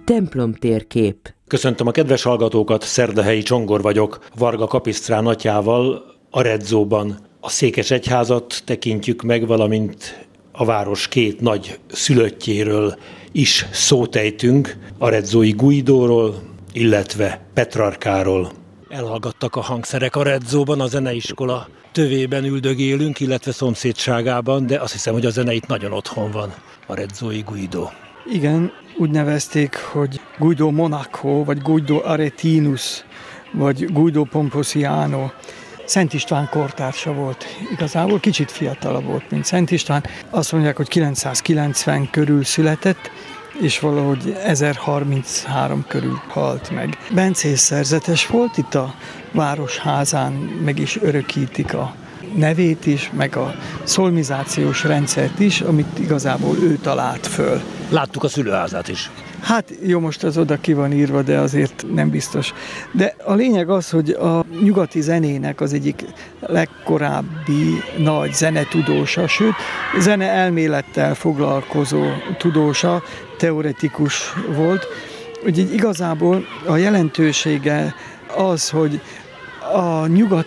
templomtérkép. Köszöntöm a kedves hallgatókat, Szerdahelyi Csongor vagyok, Varga Kapisztrán atyával, Aredzóban. A székesegyházat tekintjük meg, valamint a város két nagy szülöttjéről is szót ejtünk, Aredzói Guidóról, illetve Petrarkáról. Elhallgattak a hangszerek Aredzóban, a zeneiskola tövében üldögélünk, illetve szomszédságában, de azt hiszem, hogy a zene itt nagyon otthon van, Aredzói Guidó. Igen, úgy nevezték, hogy Guido Monaco, vagy Guido Aretinus, vagy Guido Pomposiano. Szent István kortársa volt igazából, kicsit fiatalabb volt, mint Szent István. Azt mondják, hogy 990 körül született, és valahogy 1033 körül halt meg. Bencés szerzetes volt, itt a városházán meg is örökítik a nevét is, meg a szolmizációs rendszert is, amit igazából ő talált föl. Láttuk a szülőházát is. Hát jó, most az oda ki van írva, de azért nem biztos. De a lényeg az, hogy a nyugati zenének az egyik legkorábbi nagy zenetudósa, sőt, zene elmélettel foglalkozó tudósa, teoretikus volt. Úgyhogy igazából a jelentősége az, hogy a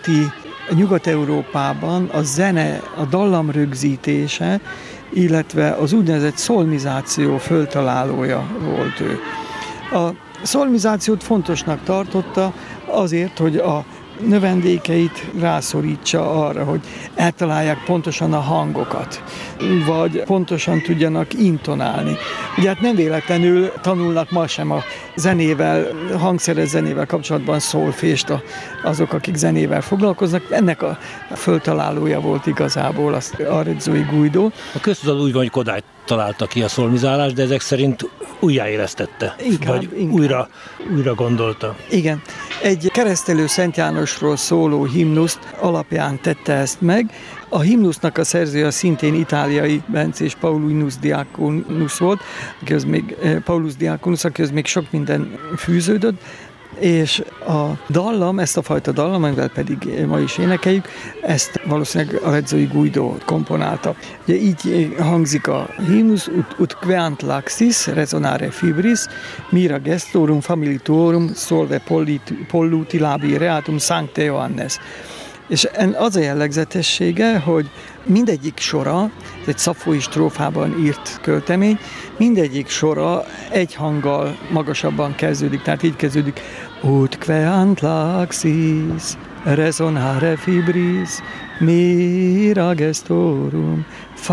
Nyugat-Európában a zene, a dallam rögzítése, illetve az úgynevezett szolmizáció föltalálója volt ő. A szolmizációt fontosnak tartotta azért, hogy a növendékeit rászorítsa arra, hogy eltalálják pontosan a hangokat, vagy pontosan tudjanak intonálni. Ugye hát nem véletlenül tanulnak ma sem a zenével, hangszeres zenével kapcsolatban szolfést azok, akik zenével foglalkoznak. Ennek a föltalálója volt igazából az Aredzói Guidó. A köztudat úgy van, hogy Kodály találta ki a szolmizálást, de ezek szerint újjáélesztette, vagy inkább. Újra gondolta. Igen. Egy keresztelő Szent Jánosról szóló himnuszt alapján tette ezt meg. A himnusznak a szerzője szintén itáliai bencés Paulus Diaconus volt, akihez még sok minden fűződött, és a dallam, ezt a fajta dallam, amivel pedig ma is énekeljük, ezt valószínűleg Aredzói Guidó komponálta. Ugye így hangzik a himnusz, ut queant laxis, resonare fibris, mira gestorum familitorum, solve polluti labi reatum sancte Johannes. És az a jellegzetessége, hogy mindegyik sora, ez egy szapfói strófában írt költemény, mindegyik sora egy hanggal magasabban kezdődik, tehát így kezdődik: Ut queant laxis, resonare fibris, mira gestorum,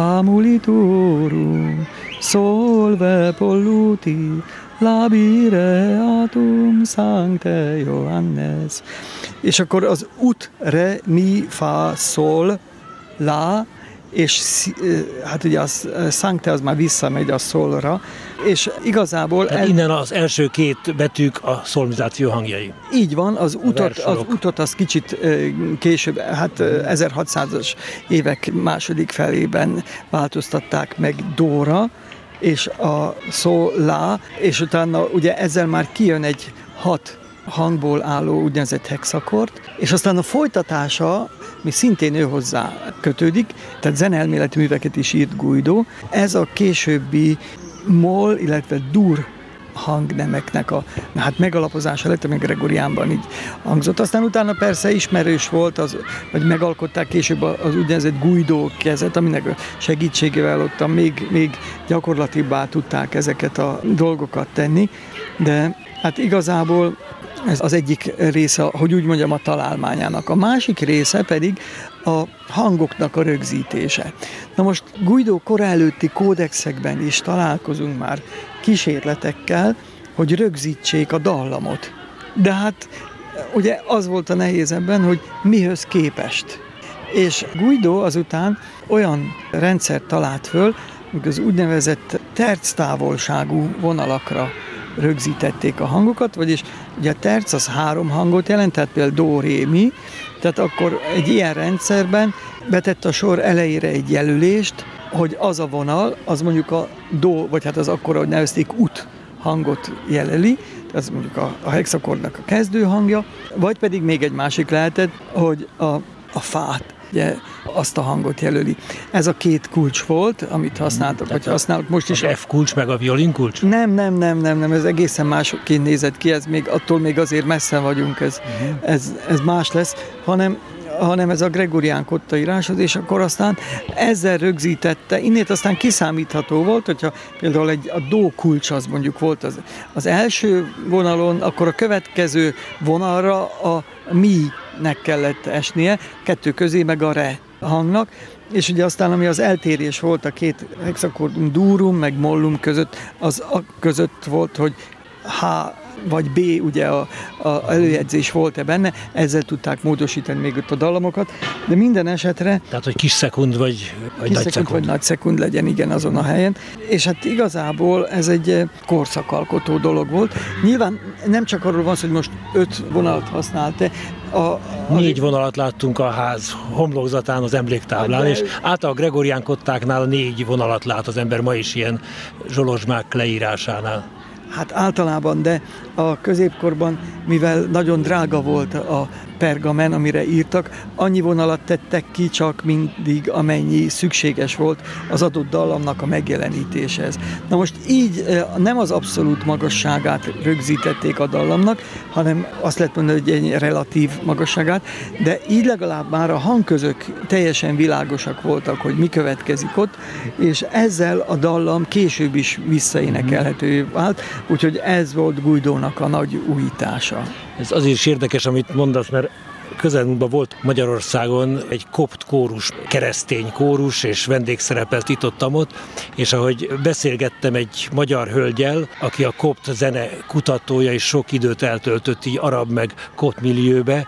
famulitorum, solve polluti, labi reatum sancte Johannes. És akkor az ut, re, mi, fa, sol, la, és hát ugye a sancte az már visszamegy a szolra, és igazából... Tehát innen az első két betűk a szolmizáció hangjai. Így van, az utot az kicsit később, hát 1600-as évek második felében változtatták meg dóra, és a szó lá, és utána ugye ezzel már kijön egy 6 hangból álló úgynevezett hexakord, és aztán a folytatása, mi szintén ő hozzá kötődik, tehát zeneelméleti műveket is írt Guidó. Ez a későbbi moll, illetve dur hangnemeknek a megalapozása lett, ami Gregoriánban így hangzott. Aztán utána persze ismerős volt, vagy megalkották később az úgynevezett Guidó kezet, aminek a segítségével ott még gyakorlatibbá tudták ezeket a dolgokat tenni, de hát igazából ez az egyik része, hogy úgy mondjam, a találmányának. A másik része pedig a hangoknak a rögzítése. Na most Guidó kora előtti kódexekben is találkozunk már kísérletekkel, hogy rögzítsék a dallamot. De hát ugye az volt a nehéz ebben, hogy mihöz képest. És Guidó azután olyan rendszert talált föl, hogy az úgynevezett terctávolságú vonalakra rögzítették a hangokat, vagyis ugye a terc az 3 hangot jelent, tehát például do, ré, mi, tehát akkor egy ilyen rendszerben betett a sor elejére egy jelölést, hogy az a vonal, az mondjuk a do, vagy hát az akkor, ahogy nevezték, ut hangot jelöli, ez mondjuk a hexakordnak a kezdő hangja, vagy pedig még egy másik lehetett, hogy a fát ugye azt a hangot jelöli. Ez a két kulcs volt, amit használtak, vagy használok most is. Az F kulcs meg a violin kulcs? Nem, ez egészen másként nézett ki, ez még attól még azért messze vagyunk, ez más lesz, hanem ez a Gregorián kotta íráshoz, és akkor aztán ezzel rögzítette, innét aztán kiszámítható volt, hogyha például a do kulcs az mondjuk volt az első vonalon, akkor a következő vonalra a mi-nek kellett esnie, kettő közé meg a re hangnak, és ugye aztán, ami az eltérés volt a két hexakordum durum, meg mollum között, az között volt, hogy H vagy B, ugye a előjegyzés volt-e benne, ezzel tudták módosítani még ott a dallamokat, de minden esetre... Tehát, hogy kis szekund vagy nagy szekund. Vagy nagy szekund legyen, igen, azon a helyen. És hát igazából ez egy korszakalkotó dolog volt. Nyilván nem csak arról van szó, hogy most 5 vonalat használt, 4 vonalat láttunk a ház homlokzatán, az emléktáblán, és általában a Gregorián kottáknál 4 vonalat lát az ember ma is ilyen zsolozsmák leírásánál. Hát általában, de a középkorban, mivel nagyon drága volt a pergamen, amire írtak, annyi vonalat tettek ki csak mindig, amennyi szükséges volt az adott dallamnak a megjelenítéséhez. Na most így nem az abszolút magasságát rögzítették a dallamnak, hanem azt lehet mondani, hogy egy relatív magasságát, de így legalább már a hangközök teljesen világosak voltak, hogy mi következik ott, és ezzel a dallam később is visszaénekelhető vált, úgyhogy ez volt Guidónak a nagy újítása. Ez azért is érdekes, amit mondasz, mert közelmúltban volt Magyarországon egy kopt kórus, keresztény kórus, és vendégszerepelt itt-ottam ott, és ahogy beszélgettem egy magyar hölgyel, aki a kopt zene kutatója, és sok időt eltöltött így arab meg kopt millióbe,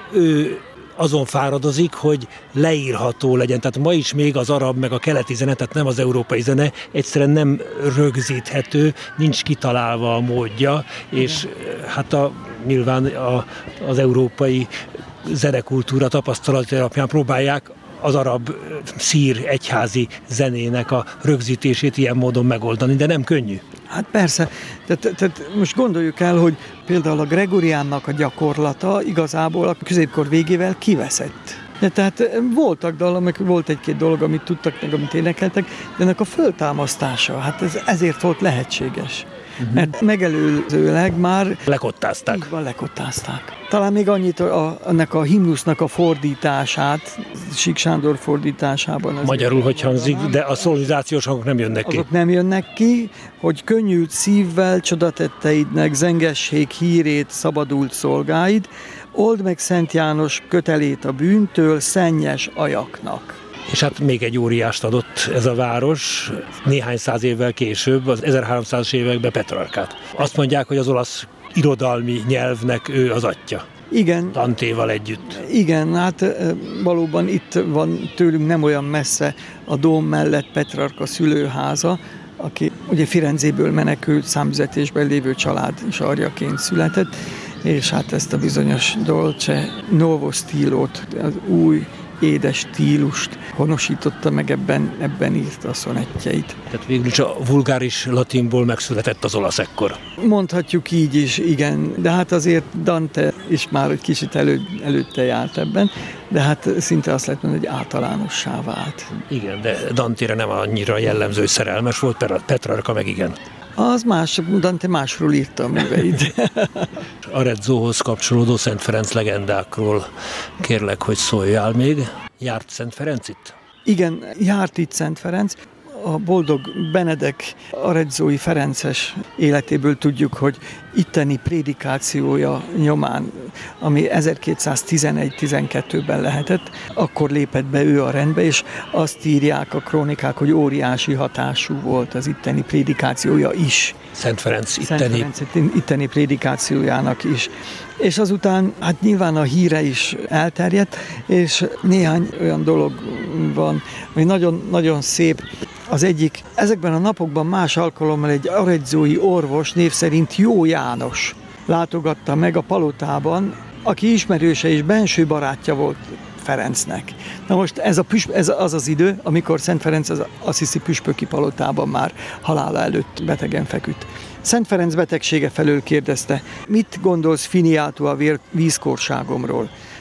ő azon fáradozik, hogy leírható legyen. Tehát ma is még az arab meg a keleti zene, tehát nem az európai zene, egyszerűen nem rögzíthető, nincs kitalálva a módja, és hát nyilván az európai zenekultúra tapasztalat alapján próbálják az arab szír egyházi zenének a rögzítését ilyen módon megoldani, de nem könnyű. Hát persze, tehát most gondoljuk el, hogy például a Gregoriánnak a gyakorlata igazából a középkor végével kiveszett. De tehát voltak dallamok, volt egy-két dolog, amit tudtak meg, amit énekeltek, de ennek a föltámasztása, hát ez ezért volt lehetséges. Mert megelőzőleg már... Lekottázták. Így van, lekottázták. Talán még annyit ennek a himnusznak a fordítását, Sík Sándor fordításában. Magyarul, hogy hangzik, de a szolonizációs hangok nem jönnek ki. Azok nem jönnek ki, hogy könnyült szívvel csodatetteidnek zengessék hírét szabadult szolgáid, old meg Szent János kötelét a bűntől szennyes ajaknak. És hát még egy óriást adott ez a város, néhány száz évvel később, az 1300-as években Petrarkát. Azt mondják, hogy az olasz irodalmi nyelvnek ő az atya. Igen. Dantéval együtt. Igen, hát valóban itt van tőlünk nem olyan messze a dóm mellett Petrarka szülőháza, aki ugye Firenzéből menekült számüzetésben lévő család sarjaként született, és hát ezt a bizonyos dolce novo stílót, az új édes stílust honosította meg, ebben írta a szonettjeit. Tehát végül is a vulgáris latinból megszületett az olasz ekkor. Mondhatjuk így is, igen, de hát azért Dante is már egy kicsit előtte járt ebben, de hát szinte azt lehet mondani, hogy általánossá vált. Igen, de Dantére nem annyira jellemző, hogy szerelmes volt, Petrarka meg igen. Az más, Dante másról írta a műveit. Arezzohoz kapcsolódó Szent Ferenc legendákról kérlek, hogy szóljál még. Járt Szent Ferenc itt? Igen, járt itt Szent Ferenc. A boldog Benedek arezzói ferences életéből tudjuk, hogy itteni prédikációja nyomán, ami 1211-12-ben lehetett, akkor lépett be ő a rendbe, és azt írják a krónikák, hogy óriási hatású volt az itteni prédikációja is. Szent Ferenc itteni prédikációjának is. És azután hát nyilván a híre is elterjedt, és néhány olyan dolog van, ami nagyon-nagyon szép. Az egyik, ezekben a napokban más alkalommal egy arezzói orvos név szerint Jó János látogatta meg a palotában, aki ismerőse és benső barátja volt Ferencnek. Na most ez az az idő, amikor Szent Ferenc az assisi püspöki palotában már halála előtt betegen feküdt. Szent Ferenc betegsége felől kérdezte, mit gondolsz Finiátó a vízkorságomról?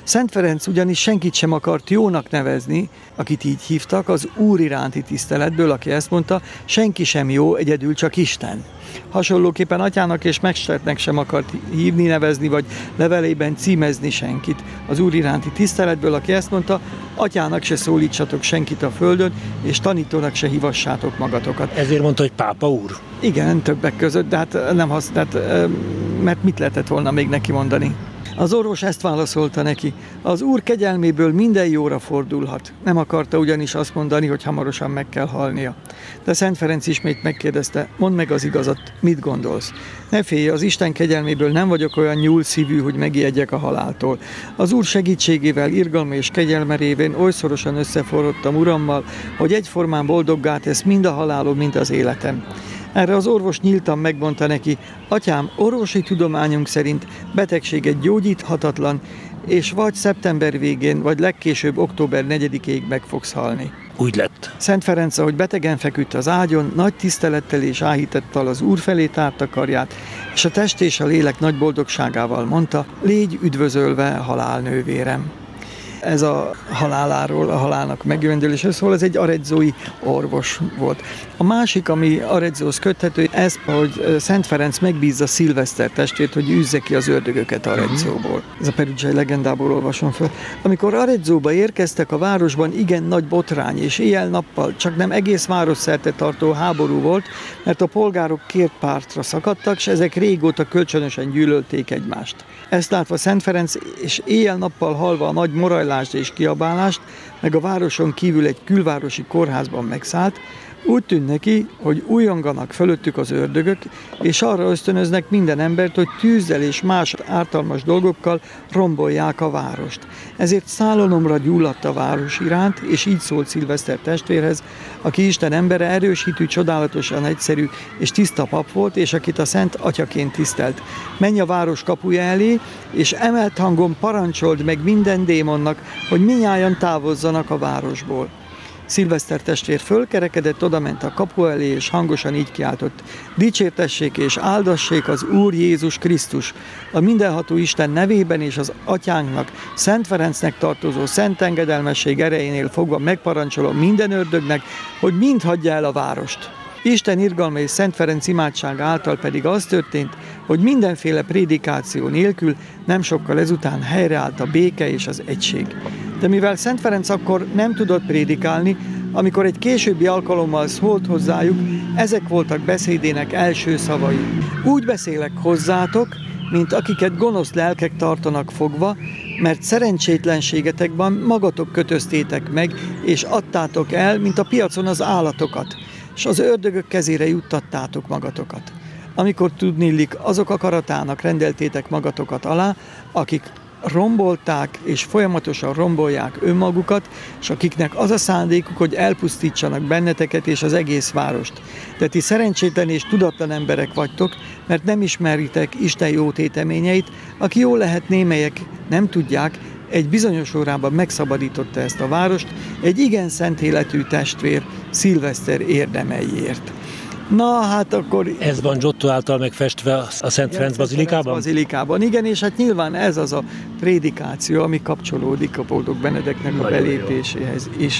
Szent Ferenc ugyanis senkit sem akart jónak nevezni, akit így hívtak, az Úr iránti tiszteletből, aki ezt mondta, senki sem jó, egyedül csak Isten. Hasonlóképpen atyának és mesternek sem akart hívni, nevezni, vagy levelében címezni senkit. Az Úr iránti tiszteletből, aki ezt mondta, atyának se szólítsatok senkit a földön, és tanítónak se hívassátok magatokat. Ezért mondta, hogy pápa úr? Igen, többek között, de hát nem használt, mert mit lehetett volna még neki mondani? Az orvos ezt válaszolta neki: az Úr kegyelméből minden jóra fordulhat. Nem akarta ugyanis azt mondani, hogy hamarosan meg kell halnia. De Szent Ferenc ismét megkérdezte: mondd meg az igazat, mit gondolsz? Ne félj, az Isten kegyelméből nem vagyok olyan nyúlszívű, hogy megijedjek a haláltól. Az Úr segítségével, irgalma és kegyelme révén oly szorosan összeforrottam Urammal, hogy egyformán boldoggá tesz mind a halálom, mind az életem. Erre az orvos nyíltan megmondta neki: atyám, orvosi tudományunk szerint betegséget gyógyíthatatlan, és vagy szeptember végén, vagy legkésőbb október 4-ig meg fogsz halni. Úgy lett. Szent Ferenc, ahogy betegen feküdt az ágyon, nagy tisztelettel és áhítettal az Úr felé tárta karját, és a test és a lélek nagy boldogságával mondta: légy üdvözölve, halálnővérem. Ez a haláláról, a halálnak megjövendőlésről szól, ez egy arezzói orvos volt. A másik, ami Arezzóhoz köthető, ez, hogy Szent Ferenc megbízza Szilveszter testvért, hogy űzze ki az ördögöket Arezzóból. Ez a perugiai legendából olvasom föl. Amikor Arezzóba érkeztek, a városban igen nagy botrány, és éjjel-nappal csak nem egész város szerte tartó háború volt, mert a polgárok két pártra szakadtak, és ezek régóta kölcsönösen gyűlölték egymást. Ezt látva Szent Ferenc, és éjjel-nappal hallva a nagy morajlást és kiabálást, meg a városon kívül egy külvárosi kórházban megszállt, úgy tűnt neki, hogy újonganak fölöttük az ördögök, és arra ösztönöznek minden embert, hogy tűzzel és más ártalmas dolgokkal rombolják a várost. Ezért szállalomra gyulladt a város iránt, és így szólt Szilveszter testvérhez, aki Isten embere, erős hitű, csodálatosan egyszerű és tiszta pap volt, és akit a Szent Atyaként tisztelt. Menj a város kapuja elé, és emelt hangon parancsold meg minden démonnak, hogy minnyájan távozzanak a városból. Szilveszter testvér fölkerekedett, odament a kapu elé, és hangosan így kiáltott: dicsértessék és áldassék az Úr Jézus Krisztus, a mindenható Isten nevében és az Atyánknak, Szent Ferencnek tartozó szent engedelmesség erejénél fogva megparancsolom minden ördögnek, hogy mind hagyja el a várost. Isten irgalma és Szent Ferenc imádsága által pedig az történt, hogy mindenféle prédikáció nélkül nem sokkal ezután helyreállt a béke és az egység. De mivel Szent Ferenc akkor nem tudott prédikálni, amikor egy későbbi alkalommal szólt hozzájuk, ezek voltak beszédének első szavai. Úgy beszélek hozzátok, mint akiket gonosz lelkek tartanak fogva, mert szerencsétlenségetekben magatok kötöztétek meg, és adtátok el, mint a piacon az állatokat, és az ördögök kezére juttattátok magatokat. Amikor tudniillik, azok akaratának rendeltétek magatokat alá, akik rombolták és folyamatosan rombolják önmagukat, és akiknek az a szándékuk, hogy elpusztítsanak benneteket és az egész várost. De ti szerencsétlen és tudatlan emberek vagytok, mert nem ismeritek Isten jó téteményeit, aki jól lehet némelyek nem tudják, egy bizonyos órában megszabadította ezt a várost egy igen szent életű testvér Szilveszter érdemeiért. Na, hát akkor... Ez van Giotto által megfestve a Szent Ferenc bazilikában? Bazilikában, igen, és hát nyilván ez az a prédikáció, ami kapcsolódik a Boldog Benedeknek a belépéséhez is.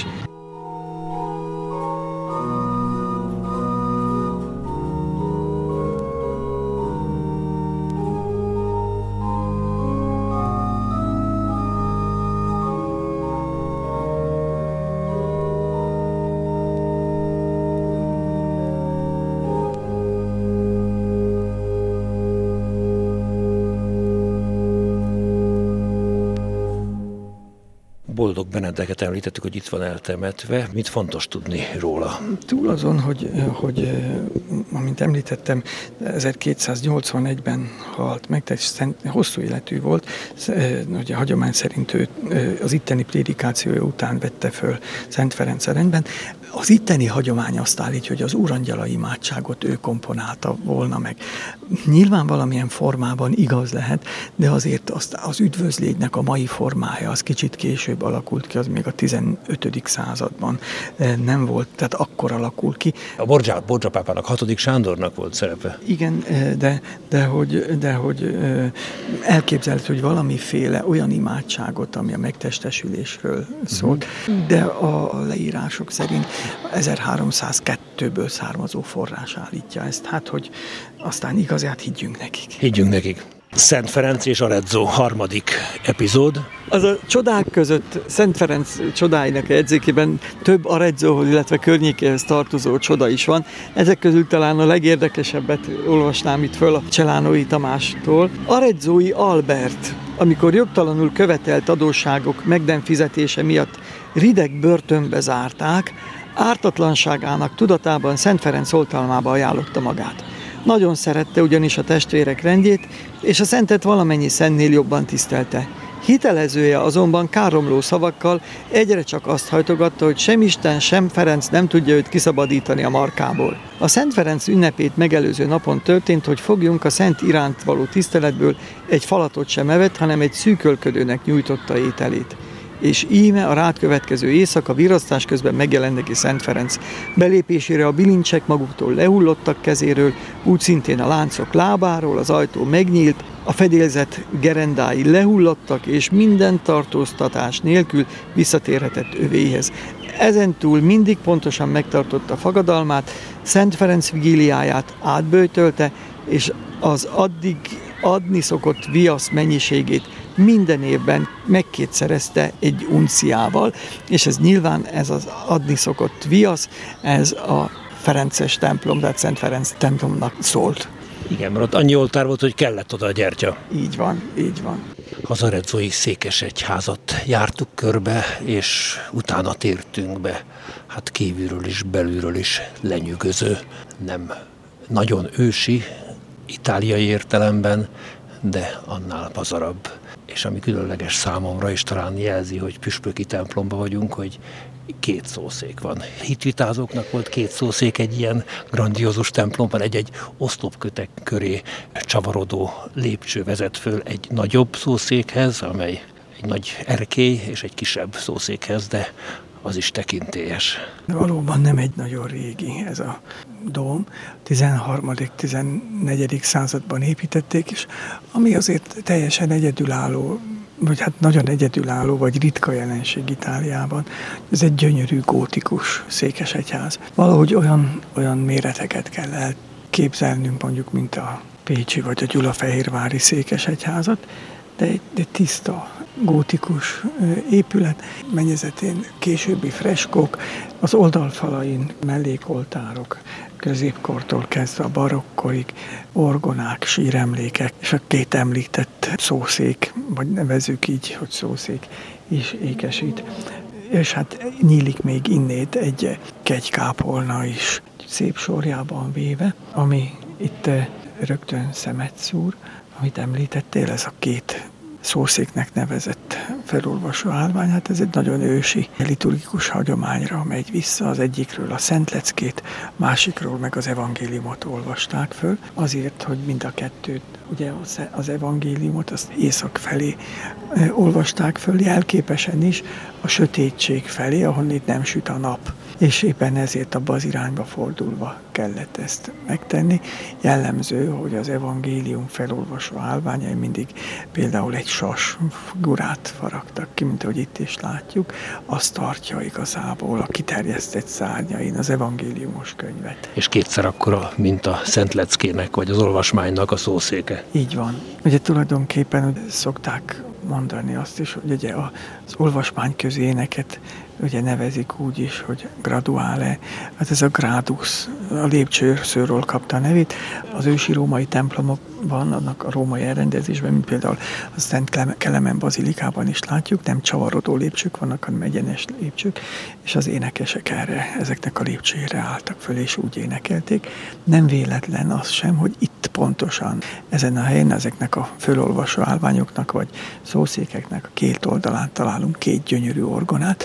Boldog Benedeket említettük, hogy itt van eltemetve. Mit fontos tudni róla? Túl azon, hogy amint említettem, 1281-ben halt meg, tehát hosszú életű volt. Ugye a hagyomány szerint ő az itteni prédikációja után vette föl Szent Ferenc a rendben. Az itteni hagyomány azt állítja, hogy az Úrangyala imádságot ő komponálta volna meg. Nyilván valamilyen formában igaz lehet, de azért az üdvözlégynek a mai formája az kicsit később alakult ki, az még a 15. században nem volt, tehát akkor alakul ki. A Borgia pápának, 6. Sándornak volt szerepe. Igen, de hogy elképzelhető, hogy valamiféle olyan imádságot, ami a megtestesülésről szólt, de a leírások szerint 1302-ből származó forrás állítja ezt. Hát, hogy aztán igazát higgyünk nekik. Higgyünk nekik. Szent Ferenc és Arezzo, 3. epizód. Az a csodák között Szent Ferenc csodáinak jegyzékében több Arezzohoz, illetve környékéhez tartozó csoda is van. Ezek közül talán a legérdekesebbet olvasnám itt föl a Celánói Tamástól. Arezzói Albert, amikor jogtalanul követelt adósságok meg nem fizetése miatt rideg börtönbe zárták, ártatlanságának tudatában Szent Ferenc oltalmába ajánlotta magát. Nagyon szerette ugyanis a testvérek rendjét, és a szentet valamennyi szentnél jobban tisztelte. Hitelezője azonban káromló szavakkal egyre csak azt hajtogatta, hogy sem Isten, sem Ferenc nem tudja őt kiszabadítani a markából. A Szent Ferenc ünnepét megelőző napon történt, hogy fogjunk a szent iránt való tiszteletből egy falatot sem evett, hanem egy szűkölködőnek nyújtotta ételét. És íme a rád következő éjszaka virasztás közben megjelent neki Szent Ferenc. Belépésére a bilincsek maguktól lehullottak kezéről, úgy szintén a láncok lábáról, az ajtó megnyílt, a fedélzet gerendái lehullottak, és minden tartóztatás nélkül visszatérhetett övéhez. Ezentúl mindig pontosan megtartotta fogadalmát, Szent Ferenc vigíliáját átböjtölte, és az addig adni szokott viasz mennyiségét minden évben megkétszerezte egy unciával, és ez nyilván ez az adni szokott viasz, ez a ferences templom, tehát Szent Ferenc templomnak szólt. Igen, mert ott annyi oltár volt, hogy kellett oda a gyertya. Így van, így van. Az arezzói székesegyházat jártuk körbe, és utána tértünk be. Hát kívülről is, belülről is lenyűgöző, nem nagyon ősi, itáliai értelemben, de annál pazarabb. És ami különleges számomra is talán jelzi, hogy püspöki templomban vagyunk, hogy 2 szószék van. Hitvitázóknak volt 2 szószék egy ilyen grandiózus templomban, egy oszlopkötek köré csavarodó lépcső vezet föl egy nagyobb szószékhez, amely egy nagy erkély, és egy kisebb szószékhez, de az is tekintélyes. Valóban nem egy nagyon régi ez a dóm. 13.-14. században építették, és ami azért teljesen egyedülálló, vagy hát nagyon egyedülálló, vagy ritka jelenség Itáliában, ez egy gyönyörű gótikus székesegyház. Valahogy olyan méreteket kell elképzelnünk, mondjuk, mint a pécsi vagy a gyulafehérvári székesegyházat, de egy tiszta, gótikus épület, mennyezetén későbbi freskók, az oldalfalain mellékoltárok, középkortól kezdve a barokkorig, orgonák, síremlékek, és a 2 említett szószék, vagy nevezzük így, hogy szószék is ékesít. És hát nyílik még innét egy kegykápolna is, szép sorjában véve, ami itt rögtön szemet szúr, amit említettél, ez a 2 szószéknek nevezett felolvasó állvány, hát ez egy nagyon ősi liturgikus hagyományra megy vissza. Az egyikről a Szentleckét, másikról meg az evangéliumot olvasták föl, azért, hogy mind a 2, ugye az evangéliumot azt észak felé olvasták föl, jelképesen is a sötétség felé, ahonnét nem süt a nap. És éppen ezért abba az irányba fordulva kellett ezt megtenni. Jellemző, hogy az evangélium felolvasó állványai mindig például egy sas figurát faragtak ki, mint ahogy itt is látjuk, azt tartja igazából a kiterjesztett szárnyain az evangéliumos könyvet. És 2-szer akkora, mint a Szentleckének, vagy az olvasmánynak a szószéke. Így van. Ugye tulajdonképpen szokták mondani azt is, hogy ugye az olvasmány közéneket ugye nevezik úgy is, hogy graduale, hát ez a gradus, a lépcsőszőről kapta a nevét. Az ősi római templomokban, annak a római elrendezésben, mint például a Szent Kelemen bazilikában is látjuk, nem csavarodó lépcsők vannak, hanem egyenes lépcsők, és az énekesek ezeknek a lépcsőjére álltak föl, és úgy énekelték. Nem véletlen az sem, hogy itt pontosan ezen a helyen ezeknek a fölolvasó állványoknak, vagy szószékeknek a 2 oldalán találunk 2 gyönyörű orgonát,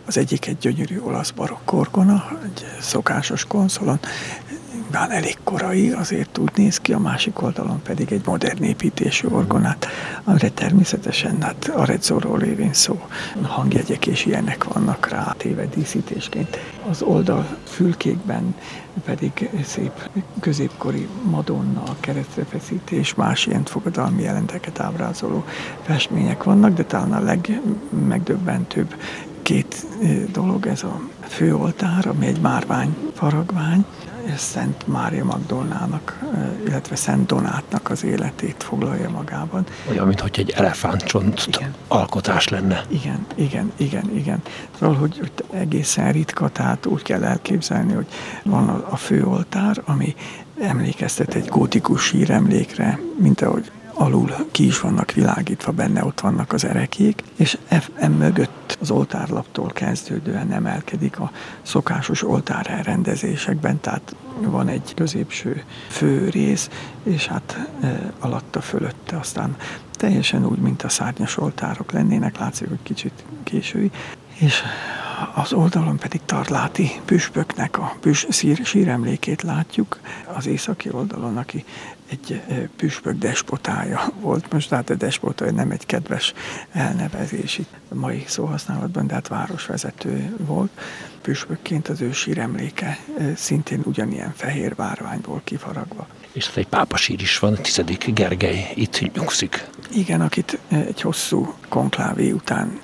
Az egyik egy gyönyörű olasz barokk orgona, egy szokásos konszolon, bár elég korai, azért úgy néz ki, a másik oldalon pedig egy modern építésű orgonát, amire természetesen Arezzóról lévén szó, hangjegyek és ilyenek vannak rá téve díszítésként. Az oldal fülkékben pedig szép középkori Madonna, keresztrefeszítés, más ilyen fogadalmi jelenteket ábrázoló festmények vannak, de talán a legmegdöbbentőbb két dolog, ez a főoltár, ami egy márvány faragvány, Szent Mária Magdolnának, illetve Szent Donátnak az életét foglalja magában. Olyan, mintha egy elefántcsont alkotás lenne. Igen. Szóval, hogy egészen ritka, tehát úgy kell elképzelni, hogy van a főoltár, ami emlékeztet egy gótikus síremlékre, mint ahogy alul ki is vannak világítva, benne ott vannak az ereklyék, és mögött az oltárlaptól kezdődően emelkedik a szokásos oltár elrendezésekben, tehát van egy középső főrész, és hát alatta fölötte aztán teljesen úgy, mint a szárnyas oltárok lennének, látszik, hogy kicsit késői, és az oldalon pedig Tarláti püspöknek a síremlékét látjuk, az északi oldalon, aki egy püspök despotája volt. Most hát a despota nem egy kedves elnevezés itt a mai szóhasználatban, de hát városvezető volt. Püspökként az ő síremléke szintén ugyanilyen fehér bárványból kifaragva. És hát egy pápasír is van, 10. Gergely itt nyugszik. Igen, akit egy hosszú konklávé után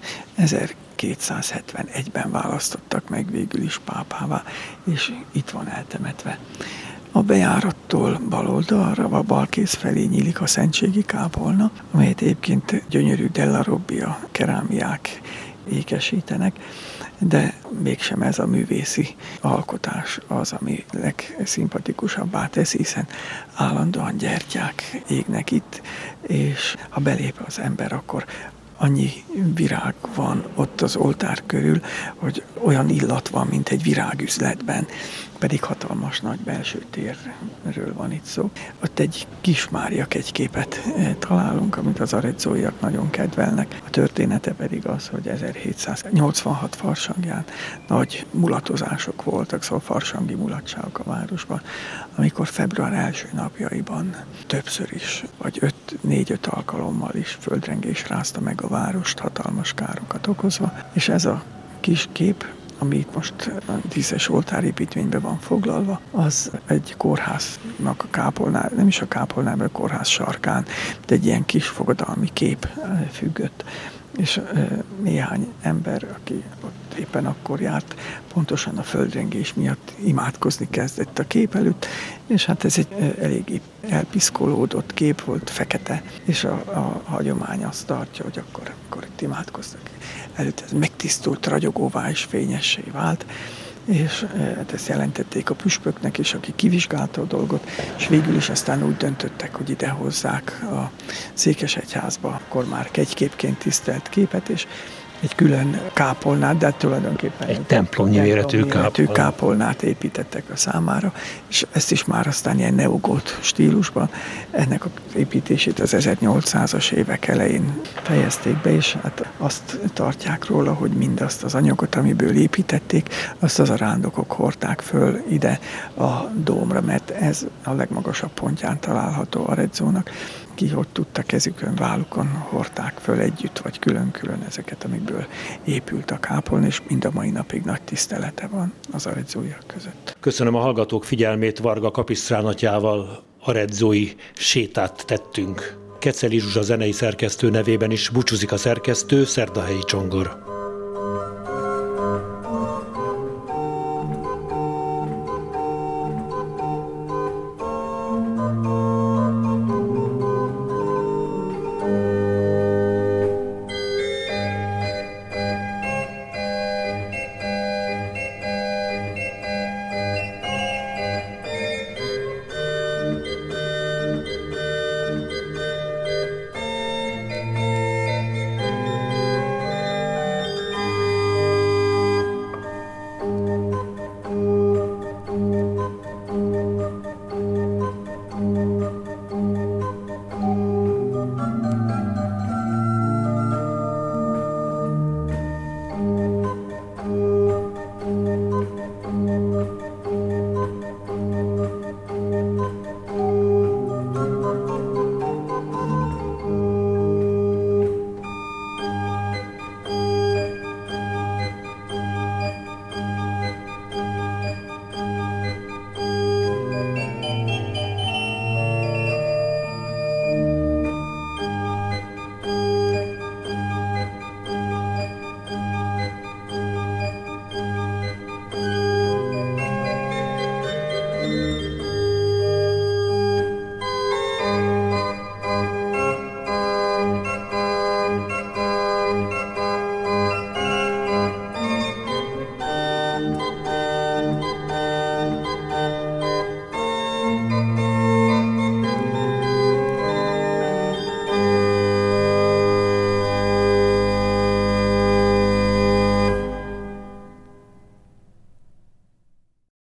1271-ben választottak meg végül is pápává, és itt van eltemetve. A bejárattól bal oldalra, a balkész felé nyílik a szentségi kápolna, amelyet egyébként gyönyörű Della Robbia kerámiák ékesítenek, de mégsem ez a művészi alkotás az, ami legszimpatikusabbá teszi, hiszen állandóan gyertyák égnek itt, és ha belép az ember, akkor annyi virág van ott az oltár körül, hogy olyan illat van, mint egy virágüzletben, pedig hatalmas nagy belső térről van itt szó. Ott egy kis Mária kegyképet találunk, amit az arezzóiak nagyon kedvelnek. A története pedig az, hogy 1786 farsangján nagy mulatozások voltak, szóval farsangi mulatságok a városban, amikor február első napjaiban többször is, vagy 4-5 alkalommal is földrengés rázta meg a várost, hatalmas károkat okozva, és ez a kis kép, ami itt most a díszes oltárépítményben van foglalva, az egy kórháznak a kápolnál, nem is a kápolnában, a kórház sarkán, de egy ilyen kis fogadalmi kép függött. És néhány ember, aki ott éppen akkor járt, pontosan a földrengés miatt imádkozni kezdett a kép előtt, és hát ez egy eléggé elpiszkolódott kép volt, fekete, és a hagyomány azt tartja, hogy akkor itt imádkoztak előtt, ez megtisztult, ragyogóvá és fényessé vált, és ezt jelentették a püspöknek is, aki kivizsgálta a dolgot, és végül is aztán úgy döntöttek, hogy ide hozzák a Székesegyházba, akkor már kegyképként tisztelt képet, és egy külön kápolnát, de tulajdonképpen egy templomnyi méretű kápolnát építettek a számára, és ezt is már aztán ilyen neogót stílusban, ennek az építését az 1800-as évek elején fejezték be, és hát azt tartják róla, hogy mindazt az anyagot, amiből építették, azt az arándokok hordták föl ide a dómra, mert ez a legmagasabb pontján található Arezzónak, ki hogy tudta kezükön, vállukon hordták föl együtt, vagy külön-külön ezeket, amikből épült a kápolna, és mind a mai napig nagy tisztelete van az arezzóiak között. Köszönöm a hallgatók figyelmét, Varga Kapisztrán atyával arezzói sétát tettünk. Keceli Zsuzsa zenei szerkesztő nevében is búcsúzik a szerkesztő, Szerdahelyi Csongor.